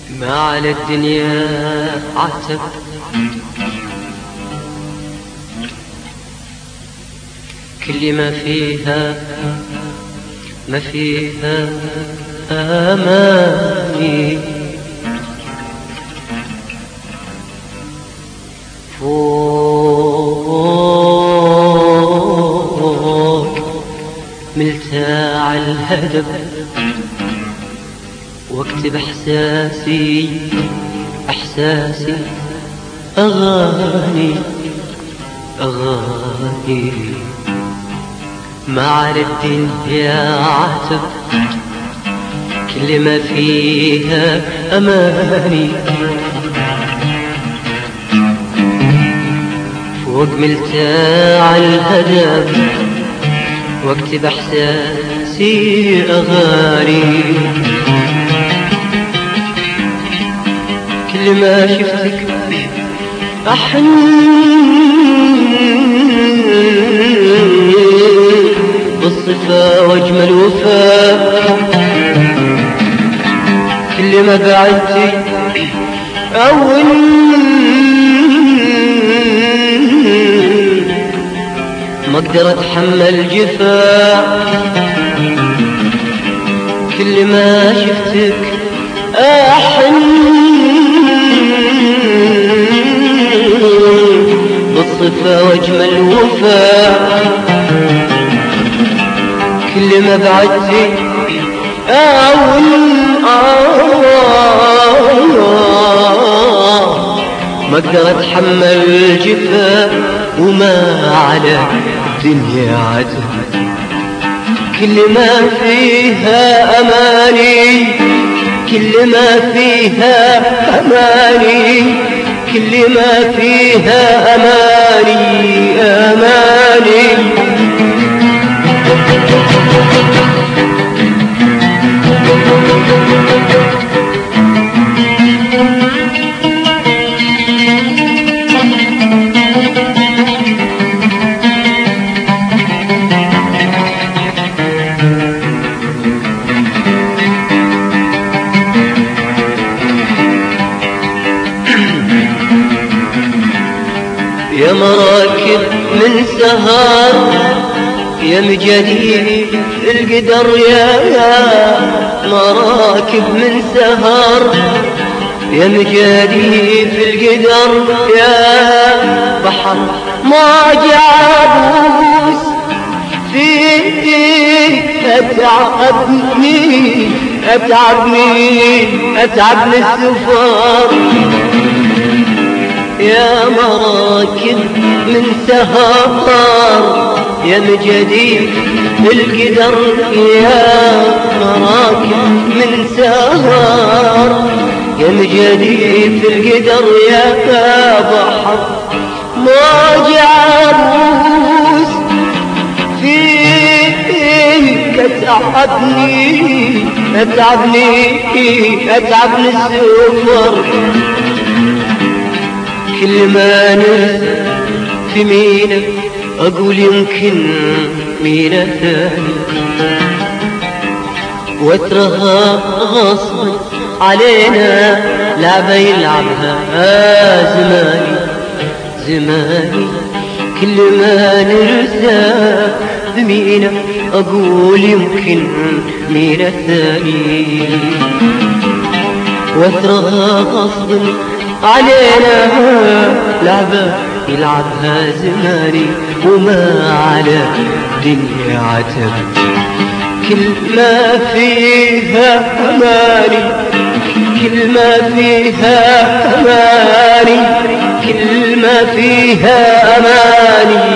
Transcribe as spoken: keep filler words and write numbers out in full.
ما على الدنيا عتب كل ما فيها ما فيها أماني فوق ملتاع الهدف واكتب احساسي احساسي اغاني اغاني ما على الدنيا عتب كل ما فيها اماني فوق ملتاع الهدف واكتب احساسي اغاني كل ما شفتك أحن بالصفا واجمل وفاء كل ما بعدتي أول ما اقدر اتحمل جفاء كل ما شفتك أحن بالصفا واجمل وفاء كل ما بعدتي اول ما اقدر اتحمل الجفاء وما على الدنيا عتب كل ما فيها اماني كل ما فيها اماني كل ما فيها أماني أماني يا مراكب من سهر يا مجانين القدر يا مراكب من سهر يا مجانين في القدر يا بحر ما جابوس فيه أتعبني أتعبني أتعبني السفر يا مراكب من سهر يا مجدين القدر يا مراكب من سهر يا مجدين في القدر يا بحر ما جعروس فيك أتعبني أتعبني أتعبني السفر كل ما نرسى في مينا أقول يمكن مينا ثاني وترها غصبا علينا لعبة يلعبها زماني زماني كل ما نرسى في مينا أقول يمكن مينا ثاني وترها غصبا علينا لعبة يلعبها زماني وما على الدنيا عتب كل ما فيها أماني كل ما فيها أماني كل ما فيها أماني